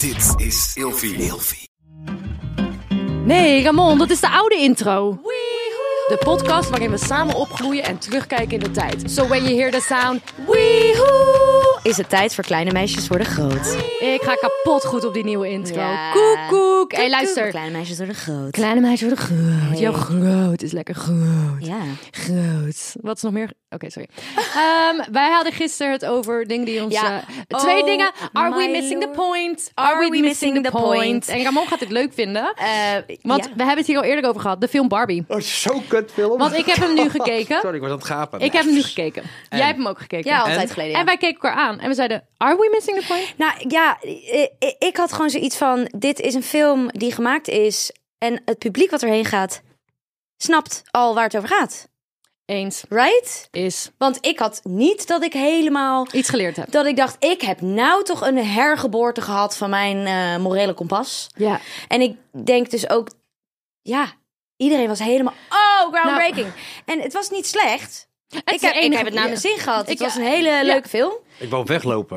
Dit is Ilfie. Nee, Ramon, dat is de oude intro. De podcast waarin we samen opgroeien en terugkijken in de tijd. So when you hear the sound, weehoe, is het tijd voor kleine meisjes worden groot. ik ga kapot goed op die nieuwe intro. Ja. Koek. Hé, luister. Kleine meisjes worden groot. Kleine meisjes worden groot. Hey. Jouw groot is lekker groot. Ja. Groot. Wat is nog meer? Oké, sorry. Wij hadden gisteren het over dingen die ons... Ja. Twee dingen. Are we my missing the lord. point? Are we missing the point? En Ramon gaat dit leuk vinden. Want ja. we hebben het hier al eerder over gehad. De film Barbie. Oh, zo'n kutfilm. Want ik heb hem nu gekeken. Sorry, ik was aan het gapen. Ik heb hem nu gekeken. En? Jij hebt hem ook gekeken. Ja, al een En? tijd geleden. En wij keken elkaar aan. En we zeiden, are we missing the point? Nou ja, ik had gewoon zoiets van... Dit is een film die gemaakt is... En het publiek wat erheen gaat... snapt al waar het over gaat. Eens. Right? Is Want ik had niet dat ik helemaal... iets geleerd heb. Dat ik dacht, ik heb nou toch een hergeboorte gehad... van mijn morele kompas. Ja. En ik denk dus ook... Ja, iedereen was helemaal... Oh, groundbreaking. En het was niet slecht. Ik heb het naar mijn zin gehad. Het was een hele leuke film. Ik wou weglopen.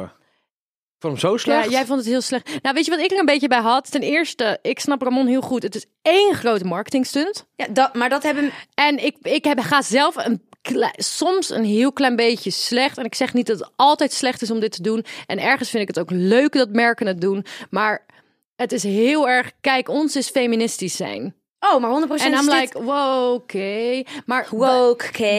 Ik vond hem zo slecht. Ja, jij vond het heel slecht. Nou, weet je wat ik er een beetje bij had? Ten eerste, ik snap Ramon heel goed. Het is één grote marketingstunt. Ja, maar dat hebben... En ik ga zelf soms een heel klein beetje slecht. En ik zeg niet dat het altijd slecht is om dit te doen. En ergens vind ik het ook leuk dat merken het doen. Maar het is heel erg... Kijk, ons is feministisch zijn. Oh, maar 100% En I'm is dit... like, wow, oké. Maar Woke, oké.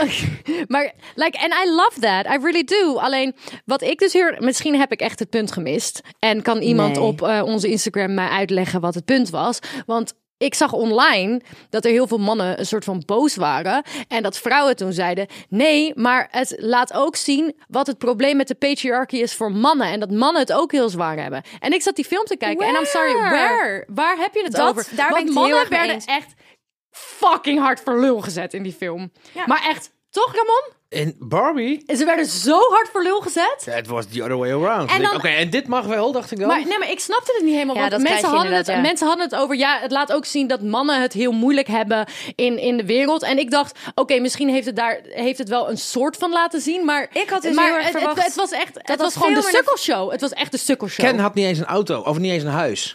maar, like, and I love that. I really do. Alleen, wat ik dus misschien heb ik echt het punt gemist. En kan iemand Nee. op onze Instagram mij uitleggen wat het punt was. Want ik zag online dat er heel veel mannen een soort van boos waren. En dat vrouwen toen zeiden, nee, maar het laat ook zien wat het probleem met de patriarchy is voor mannen. En dat mannen het ook heel zwaar hebben. En ik zat die film te kijken en I'm sorry, where? Waar heb je het over? Daar ben Want ik het heel mannen erg mee werden eens. echt fucking hard voor lul gezet in die film. Ja. Maar echt, toch Ramon? In Barbie? Ze werden zo hard voor lul gezet. Het was the other way around. En dan- Oké, en dit mag wel, dacht ik dan. Maar ik snapte het niet helemaal. Ja, Want dat mensen krijg je hadden, inderdaad, ja. mensen hadden het over... Ja, het laat ook zien dat mannen het heel moeilijk hebben in de wereld. En ik dacht, oké, misschien heeft het wel een soort van laten zien. Maar Ik had dus maar heel erg verwacht het was echt... Het dat was gewoon de veel meer sukkelshow. Het was echt de sukkelshow. Ken had niet eens een auto, of niet eens een huis.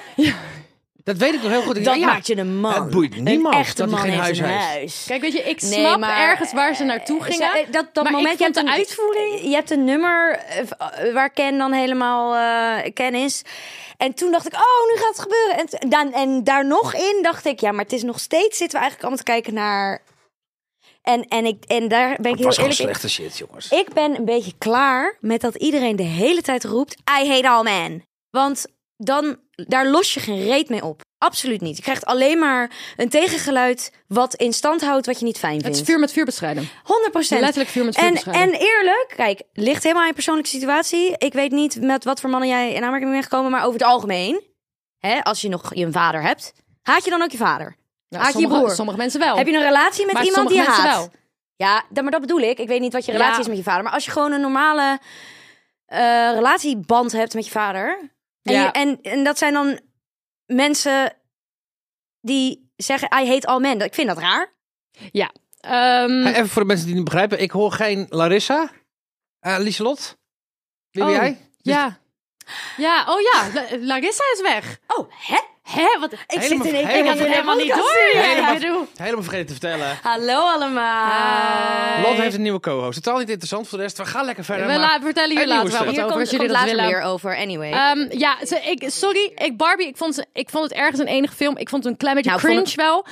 Dat weet ik nog heel goed. Ik Dat dacht, maakt je een man. Het boeit niemand Een echte dat hij man geen heeft huis een heeft. huis. Kijk, weet je, ik Nee, snap maar, ergens waar ze naartoe gingen. Dat maar moment, ik vond je hebt de uitvoering... Je hebt een nummer waar Ken dan helemaal Ken is. En toen dacht ik, oh, nu gaat het gebeuren. En daar nog in dacht ik, ja, maar het is nog steeds... zitten we eigenlijk allemaal te kijken naar... En daar ben ik Het heel was gewoon eerlijk in. slechte shit, jongens. Ik ben een beetje klaar met dat iedereen de hele tijd roept... I hate all men. Want daar los je geen reet mee op. Absoluut niet. Je krijgt alleen maar een tegengeluid... wat in stand houdt wat je niet fijn Het vindt. is vuur met vuur bestrijden. 100%. Letterlijk vuur met vuur bestrijden. En eerlijk, kijk, ligt helemaal aan je persoonlijke situatie. Ik weet niet met wat voor mannen jij in aanmerking bent gekomen... maar over het algemeen, als je nog je vader hebt... haat je dan ook je vader? Nou, haat je je broer? sommige mensen wel. Heb je een relatie met Maar iemand die je sommige haat? mensen Ja, maar dat bedoel ik. Ik weet niet wat je relatie Ja. is met je vader. Maar als je gewoon een normale relatieband hebt met je vader... Ja. En dat zijn dan mensen die zeggen... I hate all men. Ik vind dat raar. Ja. Even voor de mensen die het niet begrijpen. Ik hoor geen Larissa. Lieselot. Wie ben jij? Ja. Ja, oh ja. Larissa is weg. Oh, hè? Hè? Wat? Ik Helemaal- zit in helemaal- ik had het helemaal niet door. Helemaal vergeten te vertellen. Hallo allemaal. Lot heeft een nieuwe co-host. Totaal niet interessant voor de rest. We gaan lekker verder. We maar vertellen hier een later nieuwe wel wat stad. over als jullie dat later willen. meer over, anyway. Ja, Barbie, ik vond het ergens een enige film. Ik vond het een klein beetje Nou, cringe vond wel.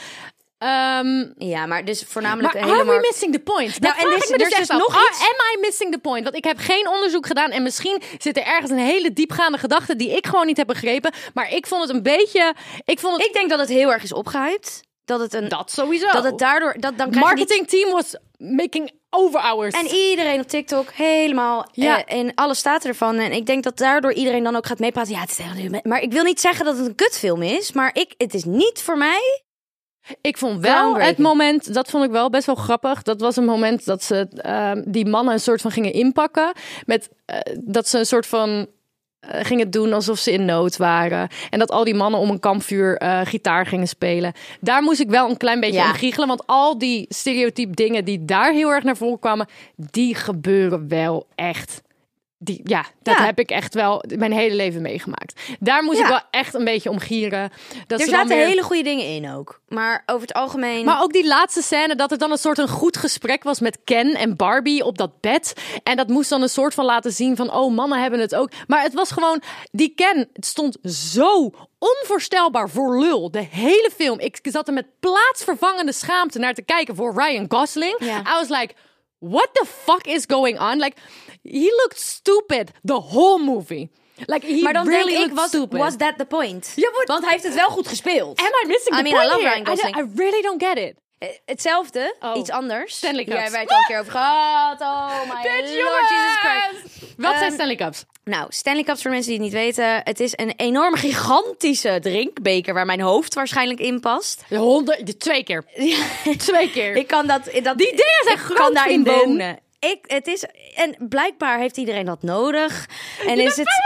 Ja, maar dus voornamelijk Maar helemaal... are we missing the point? Dat Nou, en vraag dus- ik me dus er is echt dus af. nog iets. Am I missing the point? Want ik heb geen onderzoek gedaan en misschien zit er ergens een hele diepgaande gedachte die ik gewoon niet heb begrepen. Maar ik vond het een beetje... Ik denk dat het heel erg is opgehyped. Dat het een... Dat sowieso. Dat het daardoor... Dan krijg je die- marketingteam was making overhours. En iedereen op TikTok helemaal in alle staten ervan. En ik denk dat daardoor iedereen dan ook gaat meepraten. Ja, het is echt... Maar ik wil niet zeggen dat het een kutfilm is. Maar het is niet voor mij... Ik vond wel Groundbreaking. het moment, dat vond ik wel best wel grappig. Dat was een moment dat ze die mannen een soort van gingen inpakken. Met dat ze een soort van gingen doen alsof ze in nood waren. En dat al die mannen om een kampvuur gitaar gingen spelen. Daar moest ik wel een klein beetje aan giechelen. Want al die stereotype dingen die daar heel erg naar voren kwamen, die gebeuren wel echt. Dat heb ik echt wel mijn hele leven meegemaakt. Daar moest ik wel echt een beetje om gieren. Dat er ze dan zaten weer... hele goede dingen in ook. Maar over het algemeen... Maar ook die laatste scène, dat het dan een soort een goed gesprek was met Ken en Barbie op dat bed. En dat moest dan een soort van laten zien van, oh, mannen hebben het ook. Maar het was gewoon, die Ken stond zo onvoorstelbaar voor lul. De hele film. Ik zat er met plaatsvervangende schaamte naar te kijken voor Ryan Gosling. Ja. I was like, what the fuck is going on? Like, he looked stupid the whole movie. Like, he maar dan really denk ik, looked stupid. was that the point? Ja, maar- Want hij heeft het wel goed gespeeld. Am I missing the I point love here? Ryan Gosling. I really don't get it. Hetzelfde, Oh. iets anders. Stanley Cups. Hier hebben wij het al een keer over gehad. Oh my Lord Jesus Christ. Wat zijn Stanley Cups? Nou, Stanley Cups voor mensen die het niet weten. Het is een enorme gigantische drinkbeker waar mijn hoofd waarschijnlijk in past. 2 keer. 2 keer. Ik kan dat Die dingen zijn ik groot, kan daarin vriendin. wonen. En blijkbaar heeft iedereen dat nodig. En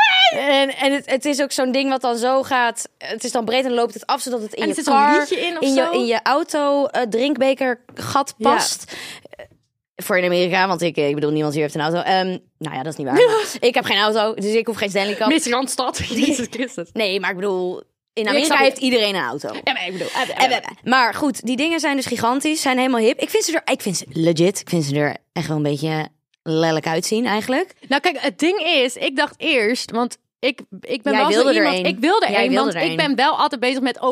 het is ook zo'n ding wat dan zo gaat. Het is dan breed en loopt het af zodat het in En je er zit zo'n car, liedje in of zo? in je auto drinkbeker gat past. Voor in Amerika, want ik bedoel, niemand hier heeft een auto. Nou ja, dat is niet waar. Ik heb geen auto, dus ik hoef geen Stanley Cup. Miss Randstad. Jezus Christus. Nee, maar ik bedoel, in ik Amerika snap je. heeft iedereen een auto. Ja, maar ik bedoel... Maar goed, die dingen zijn dus gigantisch, zijn helemaal hip. Ik vind ze legit. Ik vind ze er echt wel een beetje lelijk uitzien eigenlijk. Nou kijk, het ding is, ik dacht eerst, want ik ben Jij wel wilde zo er iemand. een. Ik wilde Jij één, wilde want er ik een. ben wel altijd bezig met,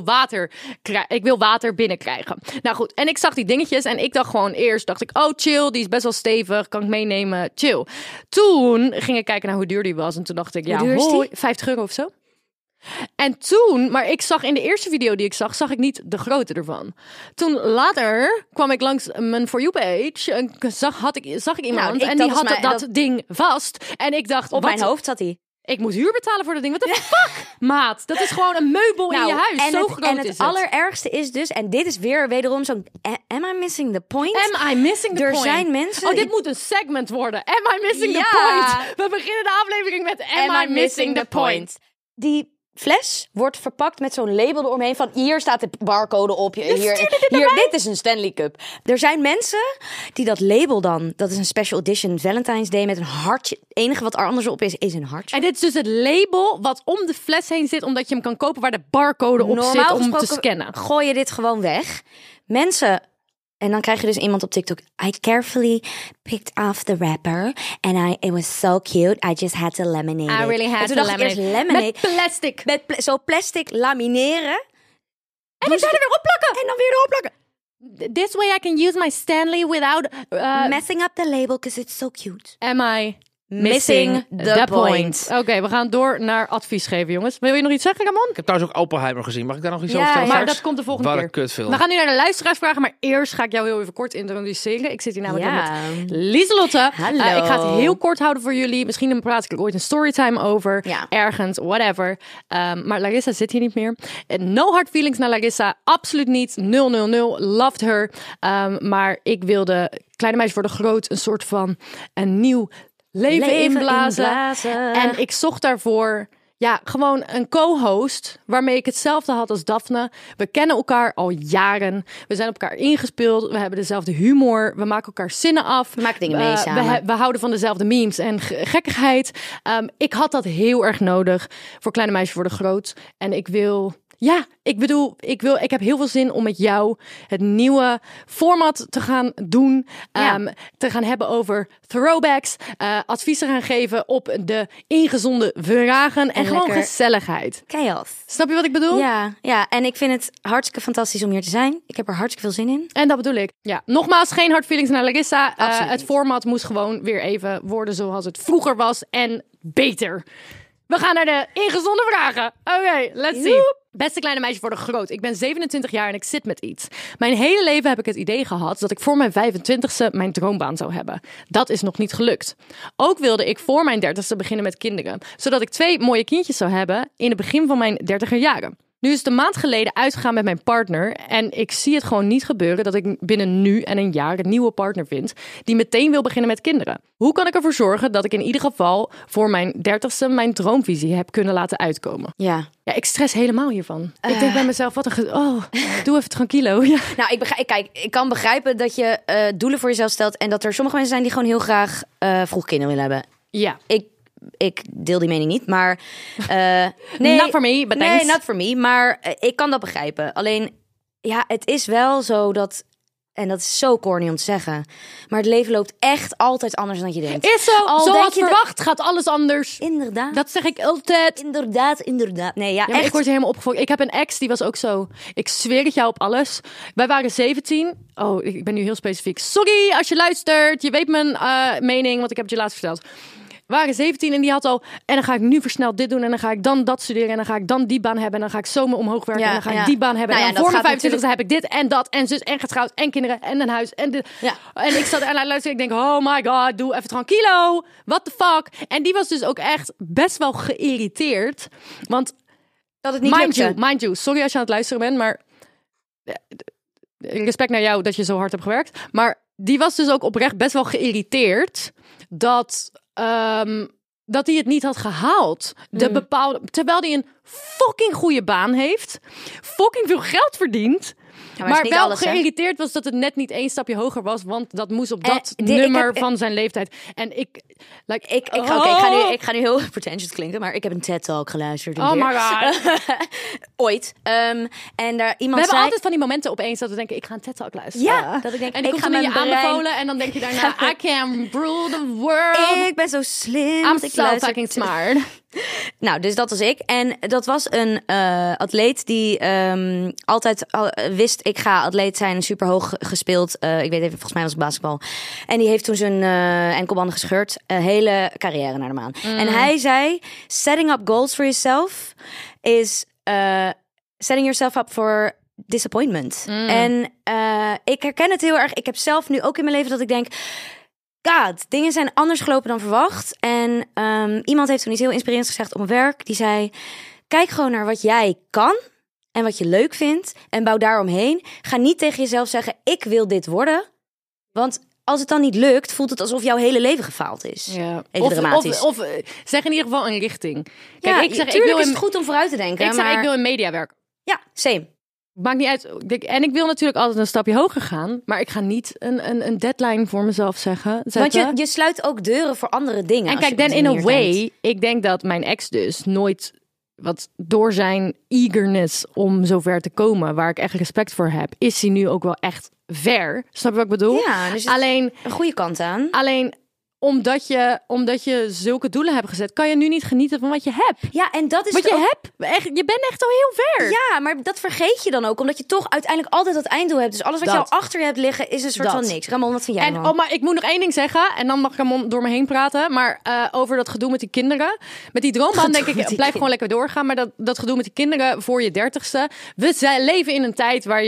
ik wil water binnenkrijgen. Nou goed, en ik zag die dingetjes en ik dacht gewoon eerst, oh chill, die is best wel stevig, kan ik meenemen, chill. Toen ging ik kijken naar hoe duur die was en toen dacht ik, duur is die? hoi, €50 of zo. En toen, maar ik zag in de eerste video die ik zag ik niet de grootte ervan. Toen later kwam ik langs mijn For You page en zag ik iemand en die had dat ding vast. En ik dacht, Op mijn hoofd zat hij. Ik moet huur betalen voor dat ding. What the fuck, maat? Dat is gewoon een meubel in je huis. Zo groot en is het het. allerergste is dus, en dit is weer wederom zo'n... Am I missing the point? Am I missing the Er point? zijn mensen... Oh, dit moet een segment worden. Am I missing the Ja. point? We beginnen de aflevering met Am I missing the point? Die fles wordt verpakt met zo'n label eromheen van hier staat de barcode op. Hier, dit is een Stanley Cup. Er zijn mensen die dat label dan, dat is een special edition Valentine's Day met een hartje. Het enige wat er anders op is een hartje. En dit is dus het label wat om de fles heen zit, omdat je hem kan kopen waar de barcode op zit om te scannen. Gooi je dit gewoon weg. Mensen... En dan krijg je dus iemand op TikTok. I carefully picked off the wrapper. And it was so cute. I just had to laminate it. I really had en toen to dacht ik eerst laminate. laminate. Met plastic. Zo plastic lamineren. En ik zou er weer opplakken. En dan weer erop plakken. This way I can use my Stanley without... Messing up the label because it's so cute. Am I Missing the point. Oké, we gaan door naar advies geven, jongens. Wil je nog iets zeggen, Ramon? Ik heb trouwens ook Oppenheimer gezien. Mag ik daar nog iets Ja, over vertellen? Maar straks? dat komt de volgende Wat keer. een kutfilm. We gaan nu naar de luisteraarsvragen, maar eerst ga ik jou heel even kort introduceren. Ik zit hier namelijk Ja. met Lieselotte. Hallo. Ik ga het heel kort houden voor jullie. Misschien praat ik er ooit een storytime over. Ja. Ergens, whatever. Maar Larissa zit hier niet meer. No hard feelings naar Larissa. Absoluut niet. 000. Loved her. Maar ik wilde Kleine Meisje Worden Groot een soort van een nieuw leven inblazen. En ik zocht daarvoor gewoon een co-host waarmee ik hetzelfde had als Daphne. We kennen elkaar al jaren. We zijn op elkaar ingespeeld. We hebben dezelfde humor. We maken elkaar zinnen af. We maken dingen mee samen. We houden van dezelfde memes en gekkigheid. Ik had dat heel erg nodig voor Kleine Meisjes Worden Groot. En ik wil... Ja, ik heb heel veel zin om met jou het nieuwe format te gaan doen. Te gaan hebben over throwbacks. Advies te gaan geven op de ingezonden vragen. En gewoon lekker gezelligheid. Chaos. Snap je wat ik bedoel? Ja, en ik vind het hartstikke fantastisch om hier te zijn. Ik heb er hartstikke veel zin in. En dat bedoel ik. Ja, nogmaals, geen hard feelings naar Larissa. Absoluut het niet. format moest gewoon weer even worden zoals het vroeger was. En beter. We gaan naar de ingezonde vragen. Oké, let's see. Beste Kleine Meisje Worden Groot. Ik ben 27 jaar en ik zit met iets. Mijn hele leven heb ik het idee gehad dat ik voor mijn 25ste mijn droombaan zou hebben. Dat is nog niet gelukt. Ook wilde ik voor mijn 30ste beginnen met kinderen. Zodat ik 2 mooie kindjes zou hebben in het begin van mijn 30er jaren. Nu is het een maand geleden uitgegaan met mijn partner. En ik zie het gewoon niet gebeuren dat ik binnen nu en een jaar een nieuwe partner vind die meteen wil beginnen met kinderen. Hoe kan ik ervoor zorgen dat ik in ieder geval voor mijn 30ste mijn droomvisie heb kunnen laten uitkomen? Ja. Ja, ik stress helemaal hiervan. Ik denk bij mezelf, doe even tranquilo. Ja. Nou, ik kan begrijpen dat je doelen voor jezelf stelt en dat er sommige mensen zijn die gewoon heel graag vroeg kinderen willen hebben. Ja. Ik deel die mening niet, maar... nee, Not for me, but thanks. Nee, not for me, maar ik kan dat begrijpen. Alleen, ja, het is wel zo dat... En dat is zo corny om te zeggen. Maar het leven loopt echt altijd anders dan je denkt. Is zo. Al Zoals denk je verwacht gaat alles anders. Inderdaad. Dat zeg ik altijd. Inderdaad. Nee, ja, Ja, maar echt. ik word hier helemaal opgefokt. Ik heb een ex, die was ook zo. Ik zweer het jou op alles. Wij waren 17. Oh, ik ben nu heel specifiek. Sorry als je luistert. Je weet mijn mening, want ik heb het je laatst verteld. We waren 17 en die had al... En dan ga ik nu versneld dit doen. En dan ga ik dan dat studeren. En dan ga ik dan die baan hebben. En dan ga ik zo me omhoog werken. Ja, en dan ga ik ja. die baan hebben. Nou en ja, dan dat voor mijn gaat 25e heb ik dit en dat. En zus en getrouwd. En kinderen. En een huis. En, Ja. en ik zat en luisterde. Ik denk, oh my god, doe even tranquilo. What the fuck? En die was dus ook echt best wel geïrriteerd. Want Dat het niet lukte. mind you, sorry als je aan het luisteren bent, maar respect naar jou dat je zo hard hebt gewerkt. Maar die was dus ook oprecht best wel geïrriteerd dat hij het niet had gehaald. Terwijl hij een fucking goede baan heeft, fucking veel geld verdient. Ja, maar maar is niet wel alles, hè? geïrriteerd was dat het net niet 1 stapje hoger was, want dat moest op dat ik nummer heb- van zijn leeftijd. En ik Ik ga nu heel pretentious klinken, maar ik heb een TED-talk geluisterd. Oh my god. Ooit. En daar We iemand hebben zei... altijd van die momenten opeens dat we denken, ik ga een TED-talk luisteren. Ja, dat ik denk, En die ik komt ga dan in je mijn brein- aanbevolen en dan denk je daarna, I can rule the world. Ik ben zo slim. I'm dat ik so luister- fucking smart. Nou, dus dat was ik. En dat was een atleet die altijd wist... Ik ga atleet zijn, super hoog gespeeld. Ik weet even, volgens mij was het basketbal. En die heeft toen zijn enkelbanden gescheurd. Hele carrière naar de maan. En hij zei, setting up goals for yourself is setting yourself up for disappointment. En ik herken het heel erg. Ik heb zelf nu ook in mijn leven dat ik denk... God, dingen zijn anders gelopen dan verwacht. En iemand heeft toen iets heel inspirerends gezegd op mijn werk. Die zei, kijk gewoon naar wat jij kan en wat je leuk vindt en bouw daaromheen. Ga niet tegen jezelf zeggen, ik wil dit worden. Want als het dan niet lukt, voelt het alsof jouw hele leven gefaald is. Ja. Even dramatisch. Of zeg in ieder geval een richting. Kijk, Ja, ik zeg, ik tuurlijk wil is in, het goed om vooruit te denken. ik zeg, maar... ik wil in media werken. Ja, same. Maakt niet uit. En ik wil natuurlijk altijd een stapje hoger gaan. Maar ik ga niet een deadline voor mezelf zetten. Want je sluit ook deuren voor andere dingen. En als kijk, je op then die in a manier way, denkt. ik denk dat mijn ex dus nooit, wat door zijn eagerness om zover te komen, waar ik echt respect voor heb, is hij nu ook wel echt ver. Snap je wat ik bedoel? Ja, dus het- Alleen een goede kant aan. omdat je zulke doelen hebt gezet, kan je nu niet genieten van wat je hebt. Ja, en dat is Wat het je ook- hebt, echt, je bent echt al heel ver. Ja, maar dat vergeet je dan ook, omdat je toch uiteindelijk altijd dat einddoel hebt. Dus alles wat je Dat. al achter je hebt liggen, is een soort Dat. van niks. Ramon, wat vind jij En ervan? maar ik moet nog één ding zeggen. En dan mag Ramon door me heen praten. Maar over dat gedoe met die kinderen. Met die droombaan denk ik, blijf gewoon lekker doorgaan. Maar dat gedoe met die kinderen voor je 30ste. We leven in een tijd waar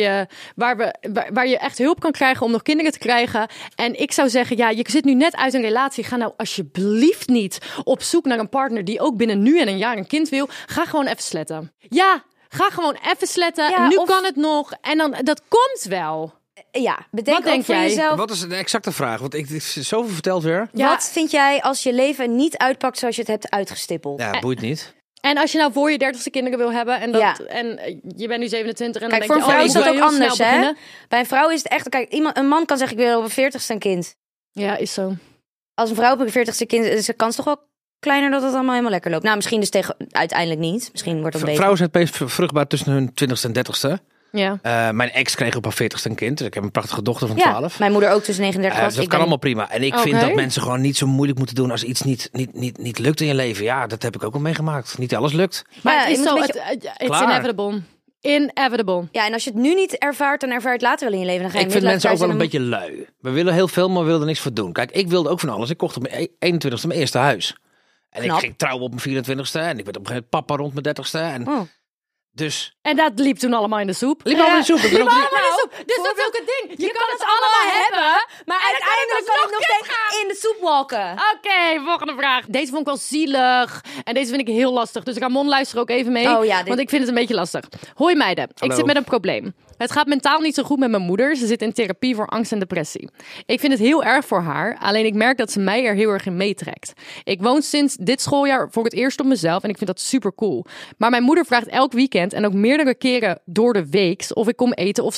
je echt hulp kan krijgen om nog kinderen te krijgen. En ik zou zeggen, ja, je zit nu net uit een relatie. Ga nou alsjeblieft niet op zoek naar een partner die ook binnen nu en een jaar een kind wil. Ga gewoon even sletten. Ja, ga gewoon even sletten. Ja, nu of- kan het nog. En dan, dat komt wel. Ja, bedenk Wat ook denk voor jij? jezelf. Wat is de exacte vraag? Want ik is zoveel verteld weer. Ja. Wat vind jij als je leven niet uitpakt zoals je het hebt uitgestippeld? Ja, boeit niet. En als je nou voor je 30ste kinderen wil hebben en, Ja. je bent nu 27 en Kijk, dan voor een denk vrouw je, is dat ik ook wil heel anders, snel hè? beginnen. Bij een vrouw is het echt... Kijk, een man kan zeggen, ik wil op een 40ste een kind. Ja, is zo. Als een vrouw op een 40ste kind is de kans toch wel kleiner dat het allemaal helemaal lekker loopt. Nou, misschien dus uiteindelijk niet. Misschien wordt het beter. Vrouwen zijn het meest vruchtbaar tussen hun 20ste en 30ste. Ja. Mijn ex kreeg op haar 40ste een kind. Dus ik heb een prachtige dochter van Ja, 12. mijn moeder ook tussen 39 was. Dus dat Ik kan ben- allemaal prima. En ik vind Oké. dat mensen gewoon niet zo moeilijk moeten doen als iets niet lukt in je leven. Ja, dat heb ik ook al meegemaakt. Niet alles lukt. Maar Ja, het je is moet zo, een beetje- it's Klaar. inevitable. Inevitable. Ja, en als je het nu niet ervaart, dan ervaar je het later wel in je leven. Dan ga je Ik vind mensen ook wel een midlife beetje lui. We willen heel veel, maar we willen er niks voor doen. Kijk, ik wilde ook van alles. Ik kocht op mijn 21ste mijn eerste huis. En Knap. ik ging trouwen op mijn 24ste. En ik werd op een gegeven moment papa rond mijn 30ste. En crisis. Oh. dus... En dat liep toen allemaal in de soep. Liep allemaal in de soep. Ik ben ook- allemaal in de soep. Dus dat is ook het ding. Je kan het allemaal hebben. Maar En dan kan uiteindelijk het kan ik alsnog nog steeds in de soep walken. Oké, volgende vraag. Deze vond ik wel zielig. En deze vind ik heel lastig. Dus Ramon, luister ook even mee. Oh ja, dit- Want ik vind het een beetje lastig. Hoi meiden, Hallo. ik zit met een probleem. Het gaat mentaal niet zo goed met mijn moeder. Ze zit in therapie voor angst en depressie. Ik vind het heel erg voor haar. Alleen ik merk dat ze mij er heel erg in meetrekt. Ik woon sinds dit schooljaar voor het eerst op mezelf. En ik vind dat super cool. Maar mijn moeder vraagt elk weekend en ook meerdere keren door de week of ik kom eten of slapen.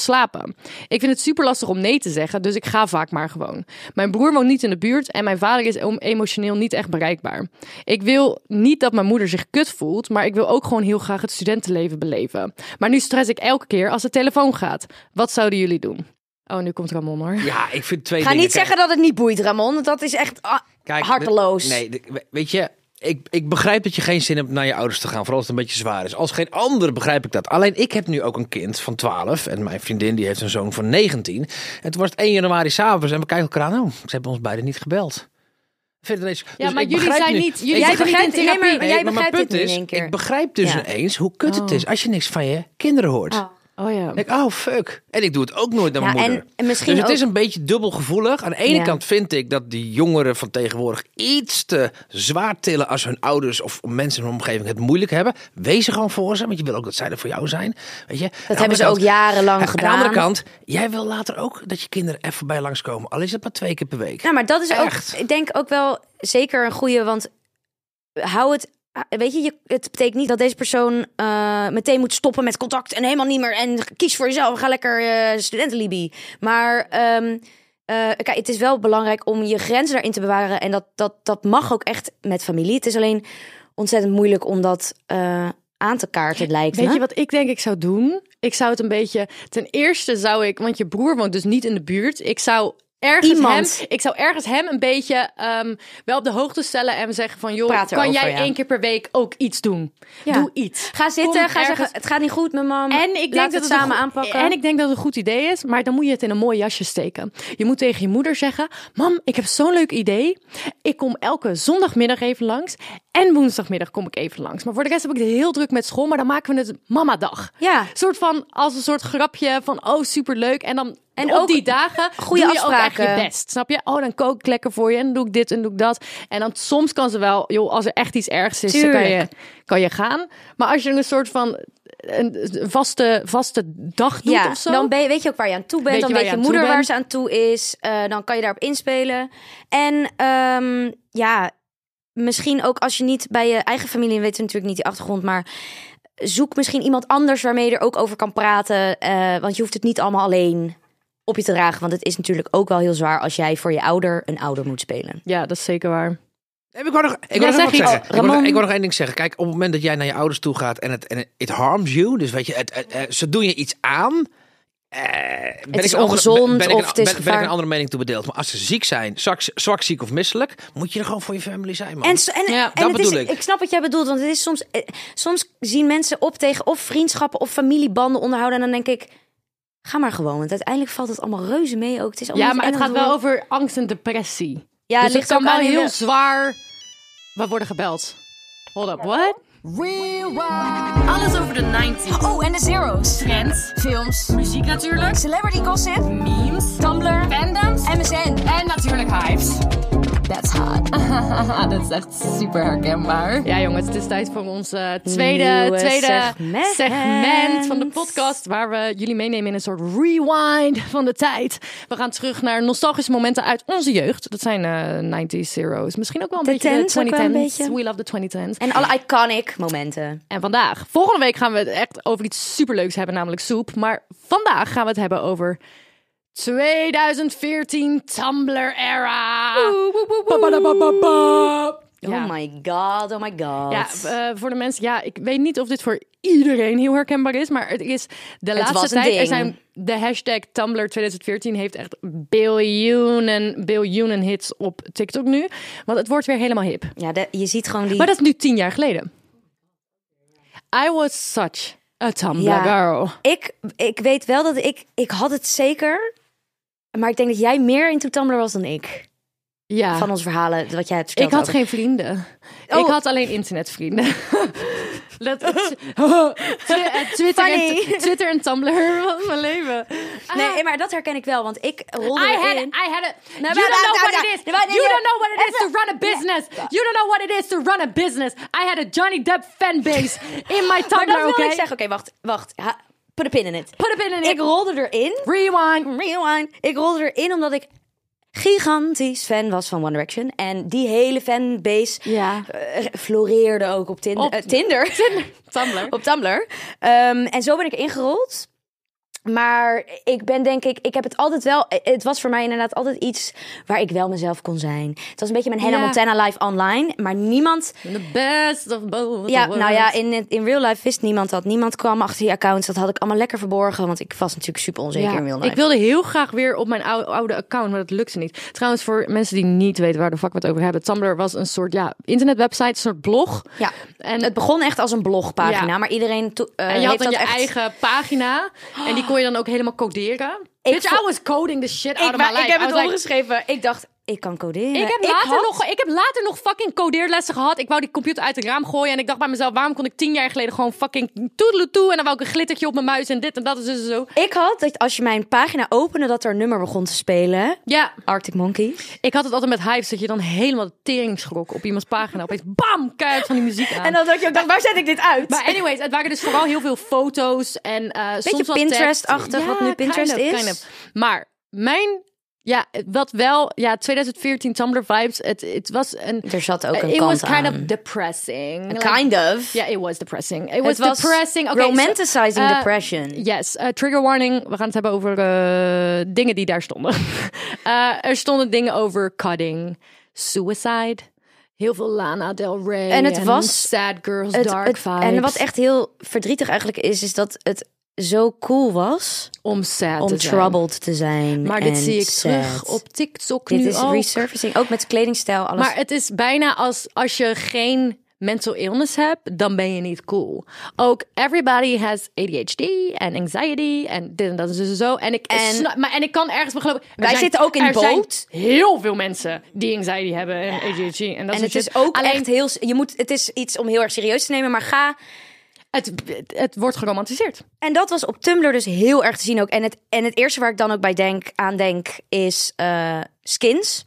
beleven. Ik vind het super lastig om nee te zeggen, dus ik ga vaak maar gewoon. Mijn broer woont niet in de buurt en mijn vader is emotioneel niet echt bereikbaar. Ik wil niet dat mijn moeder zich kut voelt, maar ik wil ook gewoon heel graag het studentenleven beleven. Maar nu stress ik elke keer als de telefoon gaat. Wat zouden jullie doen? Oh, nu komt Ramon hoor. Ja, ik vind twee Ga dingen. niet zeggen dat het niet boeit, Ramon. Dat is echt harteloos. Weet je, ik begrijp dat je geen zin hebt naar je ouders te gaan. Vooral als het een beetje zwaar is. Als geen ander begrijp ik dat. Alleen ik heb nu ook een kind van 12. En mijn vriendin die heeft een zoon van 19. En toen was het 1 januari s'avonds. En we kijken elkaar aan. Oh, ze hebben ons beiden niet gebeld. Ja, dus maar jullie zijn niet... Jullie Jij zijn begrijpt niet in therapie. jij maar begrijpt mijn punt het nu is, in één keer. ik begrijp dus ineens hoe kut het is als je niks van je kinderen hoort. Oh ja. Ik denk, oh fuck. En ik doe het ook nooit naar mijn moeder. En misschien dus het ook... is een beetje dubbelgevoelig. Aan de ene Ja. kant vind ik dat die jongeren van tegenwoordig iets te zwaar tillen als hun ouders of mensen in hun omgeving het moeilijk hebben. Wees er gewoon voor ze, want je wil ook dat zij er voor jou zijn. Weet je? Dat hebben ze ook jarenlang gedaan. Aan de andere kant, jij wil later ook dat je kinderen even bij langskomen. Al is het maar 2 keer per week. Nou, maar dat is Echt. ook, ik denk ook wel zeker een goede, want hou het... Weet je, het betekent niet dat deze persoon meteen moet stoppen met contact en helemaal niet meer. En kies voor jezelf, ga lekker studentenlibie. Maar kijk, het is wel belangrijk om je grenzen daarin te bewaren. En dat mag ook echt met familie. Het is alleen ontzettend moeilijk om dat aan te kaarten, lijkt me. Weet je wat ik denk ik zou doen? Ik zou het een beetje... Ten eerste zou ik... Want je broer woont dus niet in de buurt. Ik zou ergens hem een beetje wel op de hoogte stellen en zeggen van, joh, kan jij 1 keer per week ook iets doen? Ja. Doe iets. Ga zitten, ga zeggen, het gaat niet goed met mam. En ik denk dat het samen aanpakken. En ik denk dat het een goed idee is, maar dan moet je het in een mooi jasje steken. Je moet tegen je moeder zeggen, mam, ik heb zo'n leuk idee. Ik kom elke zondagmiddag even langs en woensdagmiddag kom ik even langs. Maar voor de rest heb ik het heel druk met school, maar dan maken we het mamadag. Ja. Soort van, als een soort grapje van, oh, superleuk. En dan... En op ook die dagen goede doe je afspraken. ook echt je best, snap je? Oh, dan kook ik lekker voor je en dan doe ik dit en doe ik dat. En dan soms kan ze wel, joh, als er echt iets ergs is, dan kan je gaan. Maar als je een soort van een vaste dag doet of zo. Dan weet je ook waar je aan toe bent. Dan weet je moeder waar ze aan toe is. Dan kan je daarop inspelen. En misschien ook als je niet bij je eigen familie, weet je natuurlijk niet die achtergrond, maar zoek misschien iemand anders waarmee je er ook over kan praten. Want je hoeft het niet allemaal alleen op je te dragen. Want het is natuurlijk ook wel heel zwaar als jij voor je ouder een ouder moet spelen. Ja, dat is zeker waar. Ik wil nog één ding zeggen. Kijk, op het moment dat jij naar je ouders toe gaat en het harms you, dus weet je, ze doen je iets aan. Het is ongezond ben of het is ben ik een andere mening toe bedeeld. Maar als ze ziek zijn, zwak, ziek of misselijk, moet je er gewoon voor je family zijn, man. Dat bedoel ik. Ik snap wat jij bedoelt, want het is soms zien mensen op tegen of vriendschappen of familiebanden onderhouden. En dan denk ik, ga maar gewoon, want uiteindelijk valt het allemaal reuze mee ook. Het is maar het gaat wel over angst en depressie. Ja, dus het kan wel heel hele... zwaar. We worden gebeld. Hold up, what? Alles over de 90s. Oh, en de zeros. Trends, Films. muziek natuurlijk, Celebrity gossip. memes, Tumblr. fandoms MSN. en natuurlijk hypes. That's hot. Dat is echt super herkenbaar. Ja, jongens, het is tijd voor ons tweede segment van de podcast, waar we jullie meenemen in een soort rewind van de tijd. We gaan terug naar nostalgische momenten uit onze jeugd. Dat zijn 90s zeros. Misschien ook wel een beetje de 2010s. We love the 2010s. En alle iconic momenten. En volgende week gaan we het echt over iets superleuks hebben, namelijk soep. Maar vandaag gaan we het hebben over 2014 Tumblr era. Oh my god, oh my god. Ja, voor de mensen, ik weet niet of dit voor iedereen heel herkenbaar is, maar het is de laatste tijd. De hashtag Tumblr 2014 heeft echt biljoenen hits op TikTok nu. Want het wordt weer helemaal hip. Ja, je ziet gewoon die... Maar dat is nu 10 jaar geleden. I was such a Tumblr girl. Ik weet wel dat ik had het zeker, maar ik denk dat jij meer into Tumblr was dan ik. Ja. Van onze verhalen, wat jij hebt verteld. Ik had geen vrienden. Ik had alleen internetvrienden. Twitter en Tumblr was mijn leven. Nee, maar dat herken ik wel, want ik rolde You erin. don't know what it is. You don't know what it is to run a business. You don't know what it is to run a business. I had a Johnny Depp fanbase in my Tumblr, Maar dat wil ik zeggen. Oké, wacht. Put a pin in it. Ik rolde erin. Rewind. Ik rolde erin omdat ik gigantisch fan was van One Direction. En die hele fanbase floreerde ook op Tinder. Tumblr. Op Tumblr. En zo ben ik ingerold. Maar ik ben denk ik heb het altijd wel... Het was voor mij inderdaad altijd iets waar ik wel mezelf kon zijn. Het was een beetje mijn Hannah Ja. Montana live online. Maar niemand... The best of both Ja, worlds. nou ja, in real life wist niemand dat. Niemand kwam achter die accounts. Dat had ik allemaal lekker verborgen. Want ik was natuurlijk super onzeker in real life. Ik wilde heel graag weer op mijn oude account, maar dat lukte niet. Trouwens, voor mensen die niet weten waar de fuck we het over hebben. Tumblr was een soort internetwebsite, een soort blog. Ja, En het begon echt als een blogpagina. Ja. Maar iedereen en je had dan dat je echt... eigen pagina. En die kon je dan ook helemaal coderen. Ik I was coding the shit out of my life. Ik heb I het was like, omgeschreven. Ik dacht, ik kan coderen. Ik heb later nog fucking codeerlessen gehad. Ik wou die computer uit het raam gooien. En ik dacht bij mezelf, waarom kon ik 10 jaar geleden gewoon fucking toedeloetoe. En dan wou ik een glittertje op mijn muis en dit en dat en zo. Ik had dat als je mijn pagina opende, dat er een nummer begon te spelen. Ja, Arctic Monkey. ik had het altijd met Hives, dat je dan helemaal de tering schrok op iemands pagina. Opeens bam, keihard van die muziek aan. En dan dacht je ook, waar zet ik dit uit? Maar anyways, het waren dus vooral heel veel foto's en soms wat Pinterest-achtig, tekst. wat nu Pinterest is. Kind of. Maar mijn, wat wel, 2014 Tumblr vibes, het was een... Er zat ook een It kant was kind aan. of depressing. Kind of. Yeah, it was depressing. It Het was was depressing. Okay, romanticizing so, depression. Yes, trigger warning. We gaan het hebben over dingen die daar stonden. Er stonden dingen over cutting, suicide, heel veel Lana Del Rey En het was sad girls, dark vibes. En wat echt heel verdrietig eigenlijk is dat het zo cool was om sad om te zijn. troubled te zijn. Maar dit en zie ik sad. terug op TikTok Dit nu is ook. resurfacing, ook met kledingstijl, alles. Maar het is bijna als je geen mental illness hebt, dan ben je niet cool. Ook everybody has ADHD en anxiety en dit en dat en zo. En ik kan ergens begrijpen. Wij zitten ook in de boot. Heel veel mensen die anxiety hebben en ADHD en dat en soort het shit. is ook Alleen, echt heel... Het is iets om heel erg serieus te nemen, maar ga... het wordt geromantiseerd. En dat was op Tumblr dus heel erg te zien ook. En het eerste waar ik dan ook aan denk is Skins.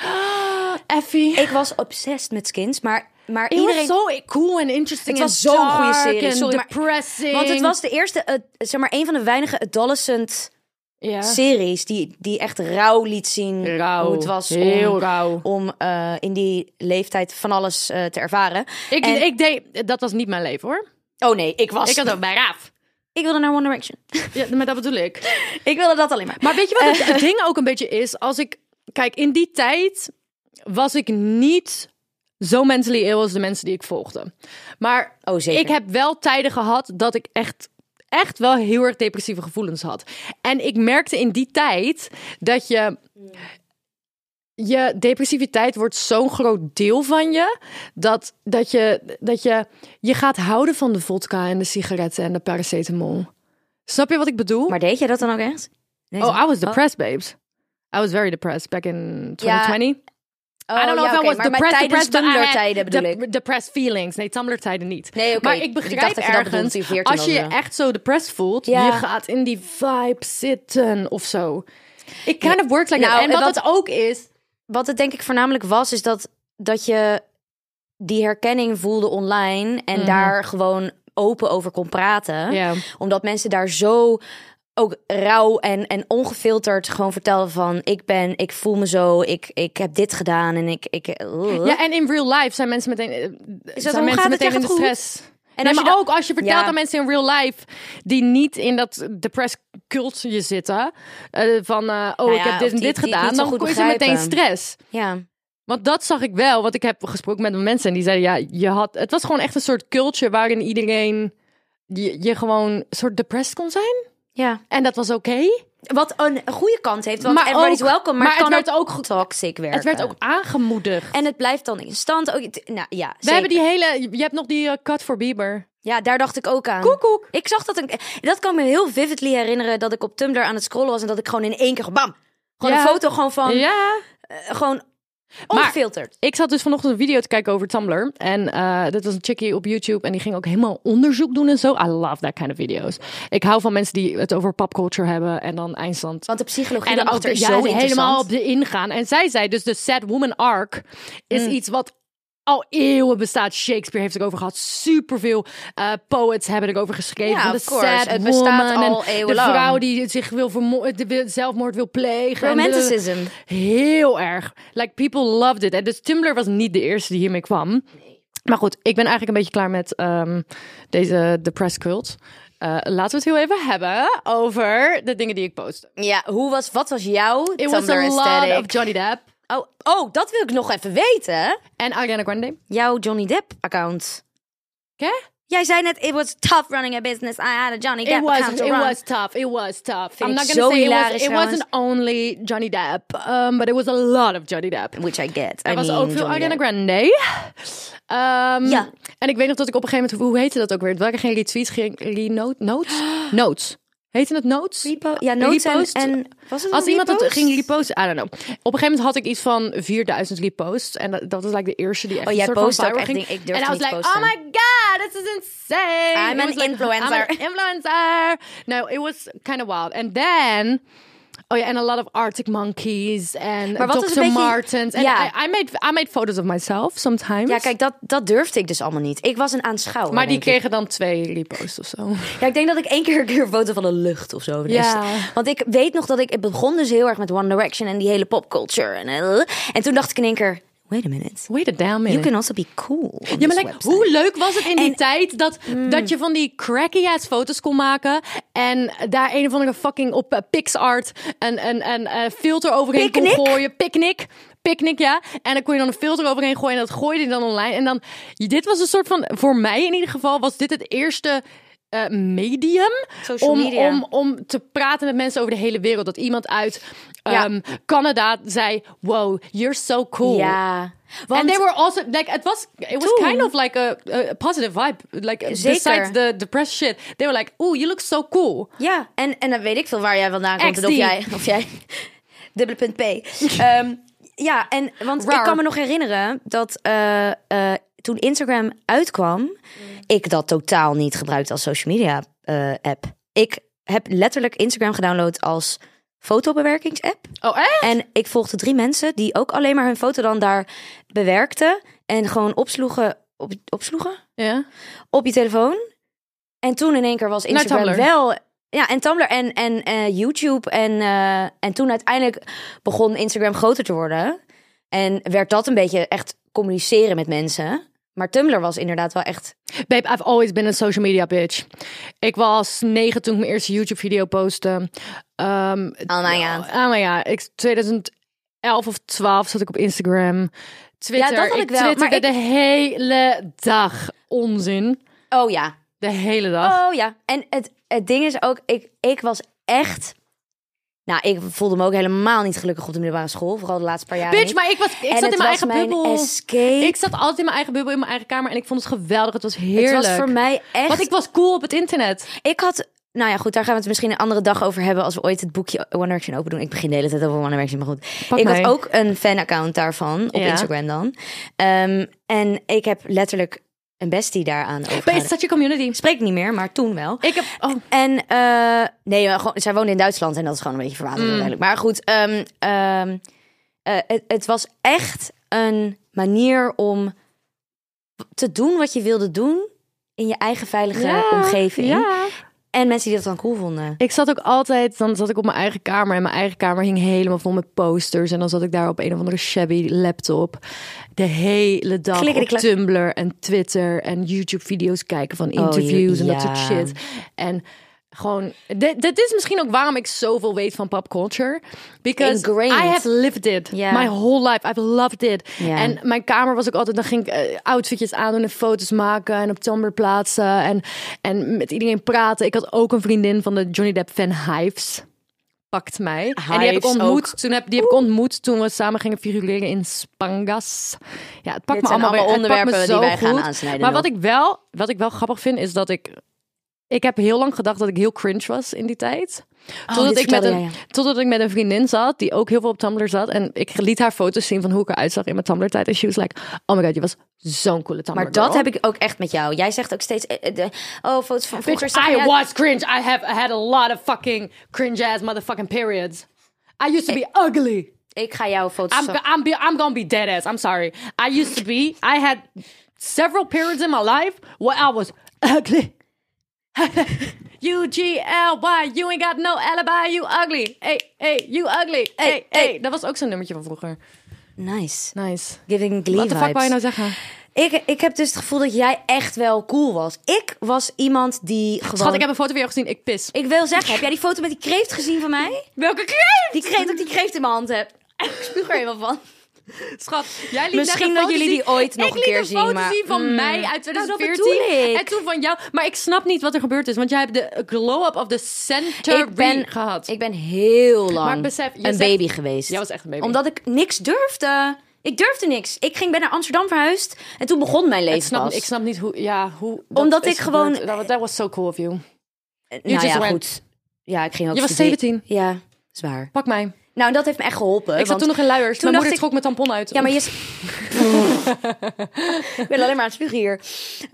Effie. Ik was obsessed met Skins, maar It iedereen... was so cool en interesting. Het was en zo'n goede dark serie, en sorry, maar- depressing. Want het was de eerste, een van de weinige adolescent series die echt rauw liet zien Rauw. hoe het was Heel rauw. om in die leeftijd van alles te ervaren. Ik deed, dat was niet mijn leven hoor. Oh nee, ik Ik had ook bij Raaf. Ik wilde naar One Direction. Ja, maar dat bedoel ik. Ik wilde dat alleen maar. Maar weet je wat het ding ook een beetje is? Kijk, in die tijd was ik niet zo mentally ill als de mensen die ik volgde. Maar Oh, zeker. ik heb wel tijden gehad dat ik echt wel heel erg depressieve gevoelens had. En ik merkte in die tijd dat je depressiviteit wordt zo'n groot deel van je dat je gaat houden van de vodka en de sigaretten en de paracetamol. Snap je wat ik bedoel? Maar deed je dat dan ook echt? Nee, I was depressed, babes. I was very depressed back in 2020. I don't know if I was maar depressed, tijdens but I had Tumblr-tijden bedoel ik. depressed feelings. Nee, Tumblr-tijden niet. Nee, oké. Maar ik Ik begrijp dacht dat je dat ergens, bedoelt, die 14 als je je of zo. echt zo depressed voelt, Ja. je gaat in die vibe zitten of zo. It kind of works like Nou, that. En wat wat- het ook is... Wat het denk ik voornamelijk was, is dat je die herkenning voelde online en daar gewoon open over kon praten. Ja. Omdat mensen daar zo ook rauw en ongefilterd gewoon vertelden van ik voel me zo, ik heb dit gedaan en Ja, en in real life zijn mensen meteen, hoe gaat het? in Gaat de het goed? stress. En Nee, als je maar dan- ook als je vertelt Ja. aan mensen in real life die niet in dat depressed cultje zitten, ik heb of dit en die- dit die het gedaan, niet zo dan goed is er meteen begrijpen. stress. Ja. Want dat zag ik wel, want ik heb gesproken met mensen en die zeiden, het was gewoon echt een soort cultje waarin iedereen je gewoon een soort depressed kon zijn. Ja. En dat was oké. Wat een goede kant heeft, want Maar everybody's ook- welcome. Maar, maar het het kan werd ook toxic werken. Het werd ook aangemoedigd. En het blijft dan in stand. Ook, nou ja, We zeker. hebben die hele, je hebt nog die cut voor Bieber. Ja, daar dacht ik ook aan. Koekoek. Ik zag dat kan me heel vividly herinneren dat ik op Tumblr aan het scrollen was en dat ik gewoon in één keer bam, gewoon Ja. een foto gewoon van Ja. gewoon ongefilterd. Ik zat dus vanochtend een video te kijken over Tumblr. En dat was een chickie op YouTube. En die ging ook helemaal onderzoek doen en zo. I love that kind of videos. Ik hou van mensen die het over popculture hebben. En dan eindstand. Want de psychologie En dan erachter ook is zo interessant. helemaal op de ingaan. En zij zei dus de sad woman arc is iets wat al eeuwen bestaat. Shakespeare heeft erover gehad. Superveel poets hebben erover geschreven. Ja, Van de of course. sad Het bestaat woman. al en de eeuwenlang. vrouw die zich wil zelfmoord wil plegen. En Romanticism. heel erg. Like, people loved it. En dus Tumblr was niet de eerste die hiermee kwam. Maar goed, ik ben eigenlijk een beetje klaar met deze depressed cult. laten we het heel even hebben over de dingen die ik post. Ja, wat was jouw It was Tumblr a lot aesthetic? of Johnny Depp Oh, dat wil ik nog even weten. en Ariana Grande. Jouw Johnny Depp-account. Oké? Jij zei net, it was tough running a business. I had a Johnny Depp account to It run. was tough. It was tough. Vind I'm ik not zo gonna say hilarisch it trouwens. wasn't only Johnny Depp, but it was a lot of Johnny Depp. Which I get. Er was ook veel Ariana Grande. Ja. En ik weet nog dat ik op een gegeven moment, hoe heette dat ook weer? Het waren geen retweets, geen notes. Heette het notes? Ja, notes Repost? en was het Als een iemand het repost? ging reposten, I don't know. Op een gegeven moment had ik iets van 4000 reposts. En dat was like de eerste die echt Oh, jij een soort post van ook viral echt ging. dingen. Ik durf en I was niet te like, posten. oh my god, this is insane. I'm It an was like, influencer. I'm an influencer. No, it was kind of wild. And then... Oh ja, en a lot of Arctic Monkeys en Maar wat is Dr. een beetje- Martens. En Ja. I made photos of myself sometimes. Ja, kijk, dat durfde ik dus allemaal niet. Ik was een aanschouwer. maar die denk ik. kregen dan 2 reposts of zo. Ja, ik denk dat ik één keer een foto van de lucht of zo. Ja. Want ik weet nog dat ik begon dus heel erg met One Direction en die hele popculture. En toen dacht ik in één keer, wait a minute. Wait a damn You minute. can also be cool. on Ja, this maar like, website. hoe leuk was het in die En- tijd dat je van die cracky-ass foto's kon maken en daar een of andere fucking op PixArt een filter overheen Picnic? kon gooien. Picnic, ja. En dan kon je dan een filter overheen gooien en dat gooide je dan online. En dan, dit was een soort van, voor mij in ieder geval, was dit het eerste medium Social media. om te praten met mensen over de hele wereld. Dat iemand uit Ja. Canada zei, wow, you're so cool. Ja. And they were also like it was Toen- kind of like a positive vibe, like Zeker. besides the depressed shit. They were like, "Ooh, you look so cool." Ja, en dan weet ik veel waar jij vandaan komt. En XD. of jij dubbele punt P. Ja, en want Raar. ik kan me nog herinneren dat toen Instagram uitkwam, ik dat totaal niet gebruikte als social media app. Ik heb letterlijk Instagram gedownload als fotobewerkingsapp. Oh, echt? En ik volgde 3 mensen die ook alleen maar hun foto dan daar bewerkten en gewoon opsloegen Ja. op je telefoon. En toen in één keer was Instagram Tumblr. wel... Ja, en Tumblr en YouTube. En toen uiteindelijk begon Instagram groter te worden. En werd dat een beetje echt communiceren met mensen. Maar Tumblr was inderdaad wel echt... Babe, I've always been a social media bitch. Ik was 9 toen ik mijn eerste YouTube video postte. Oh my god. 2011 of 12 zat ik op Instagram. Twitter. Ja, dat had ik wel, twitterde maar de hele dag onzin. Oh ja. De hele dag. Oh ja. En het ding is ook... Ik was echt... Nou, ik voelde me ook helemaal niet gelukkig op de middelbare school. Vooral de laatste paar jaar. Bitch, maar ik zat in mijn eigen bubbel. Escape. Ik zat altijd in mijn eigen bubbel, in mijn eigen kamer. En ik vond het geweldig. Het was heerlijk. Het was voor mij echt... Want ik was cool op het internet. Ik had... Nou ja, goed, daar gaan we het misschien een andere dag over hebben... als we ooit het boekje One Direction open doen. Ik begin de hele tijd over One Direction, maar goed. Pak ik mij. had ook een fan-account daarvan op Ja. Instagram dan. En ik heb letterlijk een bestie daaraan But overgehouden. it's such a community. Spreek niet meer, maar toen wel. Ik heb... Oh. En nee, maar gewoon, zij woonde in Duitsland en dat is gewoon een beetje verwaterd eigenlijk. Maar goed, het was echt een manier om te doen wat je wilde doen in je eigen veilige omgeving. Ja. En mensen die dat dan cool vonden. Ik zat ook altijd, dan zat ik op mijn eigen kamer en mijn eigen kamer hing helemaal vol met posters. En dan zat ik daar op een of andere shabby laptop de hele dag op Klikkeriklik. Tumblr en Twitter en YouTube video's kijken van interviews en dat soort ja. shit. En gewoon, dit is misschien ook waarom ik zoveel weet van pop culture. Because Ingrained. I have lived it. Ja. My whole life. I've loved it. Ja. En mijn kamer was ook altijd, dan ging ik outfitjes aandoen en foto's maken en op Tumblr plaatsen en met iedereen praten. Ik had ook een vriendin van de Johnny Depp fan Hives. Pakt mij. En die heb ik Hives ontmoet. ook. Die heb ik ontmoet toen we samen gingen figureren in Spangas. Ja, het pakt Dit me zijn allemaal weer. allemaal Het pakt me onderwerpen zo die wij gaan goed. aansnijden Maar nog. wat ik wel grappig vind is dat ik heb heel lang gedacht dat ik heel cringe was in die tijd. Totdat ik met een vriendin zat die ook heel veel op Tumblr zat. En ik liet haar foto's zien van hoe ik eruit zag in mijn Tumblr tijd. En she was like, oh my god, je was zo'n coole Tumblr Maar dat girl. heb ik ook echt met jou. Jij zegt ook steeds, foto's van vroeger. Bitch, zag I je- was cringe. I had a lot of fucking cringe ass motherfucking periods. I used to be ugly. Ik ga jouw foto's... I'm gonna be dead ass. I'm sorry. I used to be. I had several periods in my life where I was ugly. U-G-L-Y. You ain't got no alibi. You ugly. Hey, you ugly. Hey. Dat was ook zo'n nummertje van vroeger. Nice. Nice. Giving Glee Wat de fuck vibes. wou je nou zeggen? Ik heb dus het gevoel dat jij echt wel cool was. Ik was iemand die gewoon... Schat, ik heb een foto van jou gezien. Ik pis. Ik wil zeggen, heb jij die foto met die kreeft gezien van mij? Welke kreeft? Die kreeft, dat ik die kreeft in mijn hand heb. Ik spuug er helemaal van. Schat, jij liet Misschien net een dat foto jullie die zien. ooit nog een keer Ik liet een foto zien, maar- zien van mij uit Nou, dat 2014. bedoel ik. En toen van jou. Maar ik snap niet wat er gebeurd is. Want jij hebt de glow-up of the center gehad. Ik ben heel lang Maar besef, je een zegt- baby geweest. Jij was echt een baby. Omdat ik niks durfde. Ik durfde niks. Ik ben naar Amsterdam verhuisd. En toen begon mijn leven pas. Ik snap niet hoe... Ja, hoe dat Omdat is ik gewoon- gebeurd. That was so cool of you. Nou just ja, went. goed. Ja, ik ging ook Je was studeren. 17. Ja, zwaar. Pak mij. Nou, dat heeft me echt geholpen. Ik zat want toen nog in luiers. toen Mijn dacht moeder trok mijn tampon uit. Ja, maar je... ik ben alleen maar aan het spugen hier.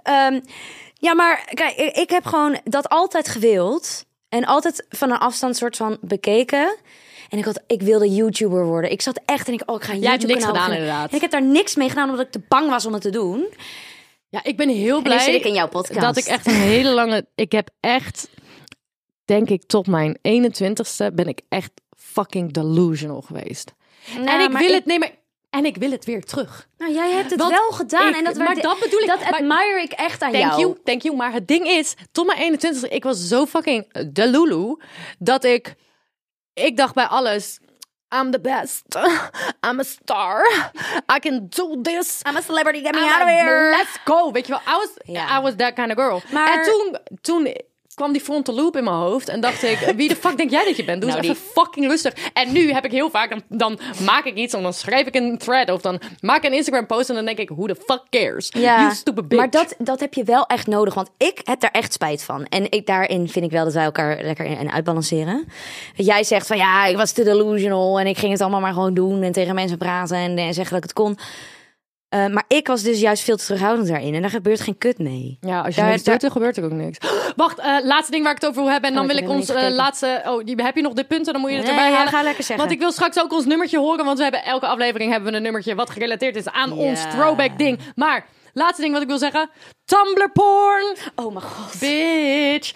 Ja, maar kijk, ik heb gewoon dat altijd gewild. En altijd van een afstand soort van bekeken. En ik wilde YouTuber worden. Ik zat echt en ik ga een Jij hebt YouTube niks kanaal gedaan, beginnen. inderdaad. En ik heb daar niks mee gedaan omdat ik te bang was om het te doen. Ja, ik ben heel En nu blij zit ik in jouw podcast. dat ik echt een hele lange... Ik heb echt, denk ik, tot mijn 21ste ben ik echt fucking delusional geweest. Nou, en ik maar wil het... Nee, maar... En ik wil het weer terug. Nou, jij hebt het Want wel gedaan. En dat maar dat bedoel ik. Dat Maar- admire ik echt aan jou. Thank you. Maar het ding is, tot mijn 21ste, ik was zo fucking delulu, dat ik dacht bij alles... I'm the best. I'm a star. I can do this. I'm a celebrity, get me I'm out of like, here. Let's go. Weet je wel, Ja. I was that kind of girl. Maar- En toen kwam die frontal loop in mijn hoofd en dacht ik, wie de fuck denk jij dat je bent? Doe Nou, eens even fucking rustig. En nu heb ik heel vaak, dan maak ik iets en dan schrijf ik een thread of dan maak ik een Instagram post en dan denk ik, who the fuck cares? You stupid bitch. Maar dat heb je wel echt nodig, want ik heb daar echt spijt van. En daarin vind ik wel dat wij elkaar lekker in uitbalanceren. Jij zegt van ja, ik was te delusional en ik ging het allemaal maar gewoon doen en tegen mensen praten en zeggen dat ik het kon. Maar ik was dus juist veel te terughoudend daarin en daar gebeurt geen kut mee. Ja, als je niks doet, dan gebeurt er ook niks. Wacht, laatste ding waar ik het over wil hebben. En dan ik wil heb ik nog ons niet gekeken. laatste... Oh, heb je nog dit punt? Dan moet je het Nee, erbij ja, halen. ga lekker zeggen. Want ik wil straks ook ons nummertje horen. Want we hebben elke aflevering hebben we een nummertje wat gerelateerd is aan ons Ja. throwback ding. Maar, laatste ding wat ik wil zeggen. Tumblr porn. Oh mijn god. Bitch.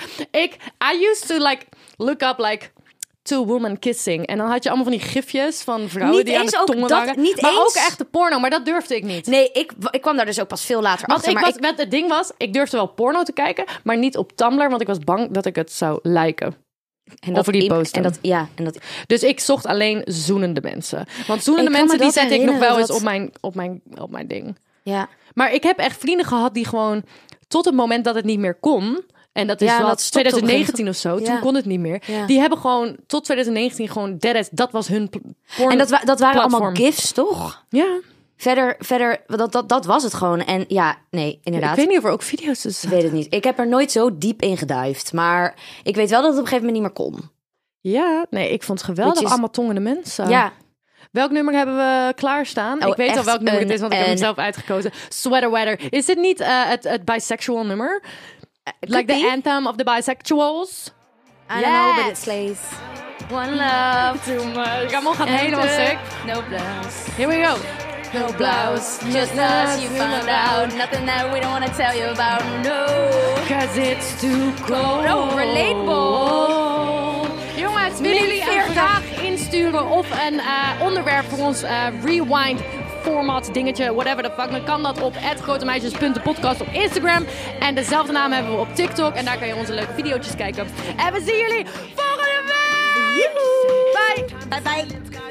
I used to look up two women kissing. En dan had je allemaal van die gifjes van vrouwen Niet die aan eens de ook tongen dat, waren. niet maar eens. ook echte porno. Maar dat durfde ik niet. Nee, ik kwam daar dus ook pas veel later Want achter. het ding was, ik durfde wel porno te kijken, maar niet op Tumblr, want ik was bang dat ik het zou liken. en over die posten. En dat Dus ik zocht alleen zoenende mensen. Want zoenende Ik kan me mensen, die dat zet ik nog wel eens herinneren op mijn ding. ja. Maar ik heb echt vrienden gehad die gewoon tot het moment dat het niet meer kon... En dat is Ja, wel dat stopte op een 2019 of zo. Ja. Toen kon het niet meer. Ja. Die hebben gewoon tot 2019 gewoon dat was hun porn. En dat waren platform. allemaal gifs, toch? Ja. Verder dat was het gewoon. En ja, nee, inderdaad. Ik weet niet of er ook video's tussen Ik weet het niet. Ik heb er nooit zo diep in geduikt. Maar ik weet wel dat het op een gegeven moment niet meer kon. Ja, nee, ik vond het geweldig. Which is- Allemaal tongende mensen. Ja, Welk nummer hebben we klaarstaan? Oh, Ik weet al echt welk nummer het een- is, want ik heb hem een- zelf uitgekozen. Sweater Weather. Is dit niet het bisexual nummer? Like the be. anthem of the bisexuals? I don't know, but Yes. it slays. One love. Too much. Ramon gaat helemaal stuk. No blouse. Here we go. No blouse. Just us, you found out. Nothing that we don't want to tell you about. No. Cause it's too cold. Oh, relatable. Jongens, willen jullie een vraag insturen of een onderwerp voor ons rewind format dingetje, whatever the fuck, dan kan dat op @grotemeisjes.podcast op Instagram. En dezelfde naam hebben we op TikTok. En daar kan je onze leuke video's kijken. En we zien jullie volgende week! Bye! Bye bye.